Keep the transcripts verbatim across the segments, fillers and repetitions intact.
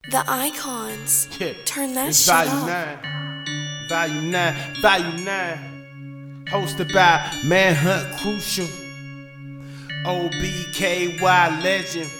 The icons. Yeah. Turn that It's shit Volume up. nine. Volume nine. Volume nine. Hosted by Manhunt Crucial. O B K Y Legend.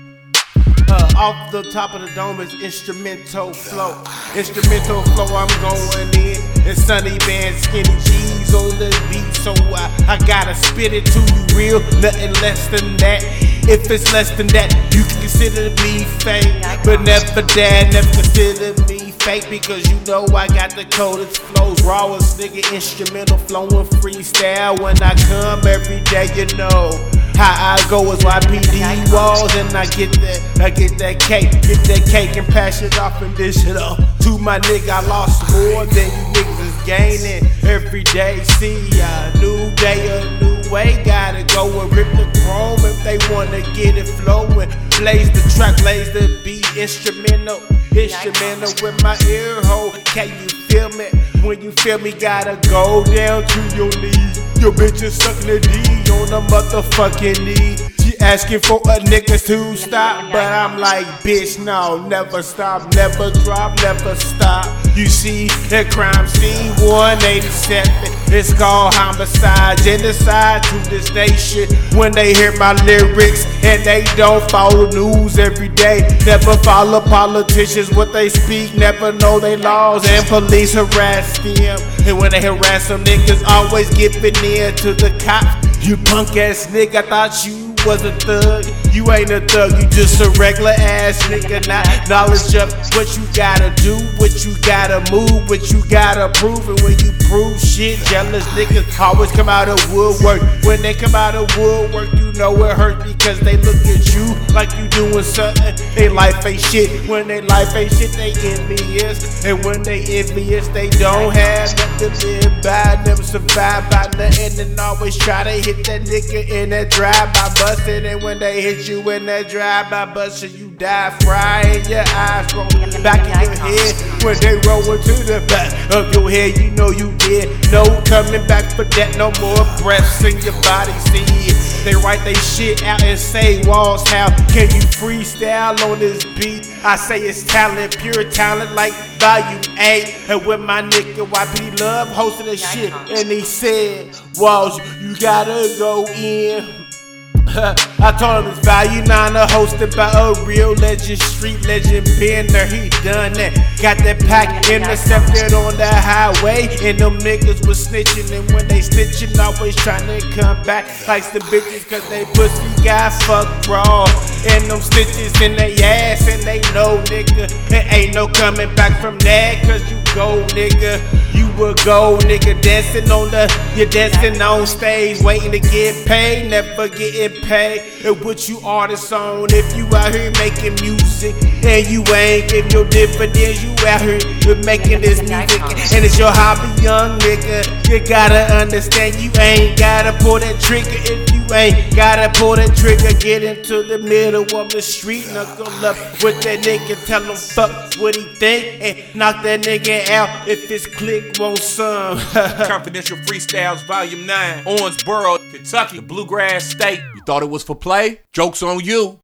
Uh, off the top of the dome is instrumental flow. Instrumental flow, I'm going in. And Sunny Band, Skinny G's on the beat. So I, I gotta spit it to you real, nothing less than that. If it's less than that, you can consider me fake. But never dare, never consider me fake. Because you know I got the coldest flows. Rawest nigga, instrumental flowing freestyle. When I come every day, you know how I go is Y P D walls, and I get that, I get that cake, get that cake and pass it off and dish it up. To my nigga, I lost more than you niggas is gaining every day. See a new day, a new way, gotta go and rip the chrome if they wanna get it flowing. Blaze the track, blaze the beat, instrumental, instrumental with my ear hole. Can you feel me? When you feel me, gotta go down to your knees. Your bitch is sucking the D on a motherfucking knee. She asking for a nigga to stop, but I'm like, bitch, no, never stop, never drop, never stop. You see, that crime scene one eighty-seven, it's called homicide, genocide to this nation. When they hear my lyrics and they don't follow news every day, never follow politicians, what they speak, never know they laws, and police harass them. And when they harass them, niggas always giving in to the cops. You punk ass nigga, I thought you was a thug. You ain't a thug, you just a regular ass nigga. Not knowledge of what you gotta do, what you gotta move, what you gotta prove. And when you prove shit, jealous niggas always come out of woodwork. When they come out of woodwork, you know it hurt because they look at you like you doing something. They life ain't shit. When they life ain't shit, they envious. And when they envious, they don't have nothing to live by, never survive by nothing, and always try to hit that nigga in that drive-by bustin'. And when they hit you in that drive-by bustin', you die frying your eyes from the back of your head. When they roll into the back of your head, you know you dead. No coming back for that, no more breaths in your body. See it. They write they shit out and say, Walls, how can you freestyle on this beat? I say it's talent, pure talent like Volume eight. And with my nigga Y P D Love hosting the shit, and he said, Walls, you gotta go in. I told him it's Volume nine, hosted by a real legend, street legend, Bender, he done that. Got that pack intercepted on the highway, and them niggas was snitching, and when they snitching, always trying to come back. Likes the bitches cause they pussy got fucked raw, and them stitches in they ass, and they know nigga, there ain't no coming back from that, cause you go nigga, you a go nigga, dancing on the, you're dancing on stage, waiting to get paid, never getting paid. And what you artists on, if you out here making music and you ain't giving your dividends, you out here making this music and it's your hobby, young nigga. You gotta understand, you ain't gotta pull that trigger. If you ain't gotta pull that trigger, get into the middle of the street, knuckle up with that nigga, tell him fuck what he think and knock that nigga out if his click won't some. Confidential Freestyles Volume nine, Owensboro, Kentucky, the Bluegrass State. You thought it was for play? Joke's on you.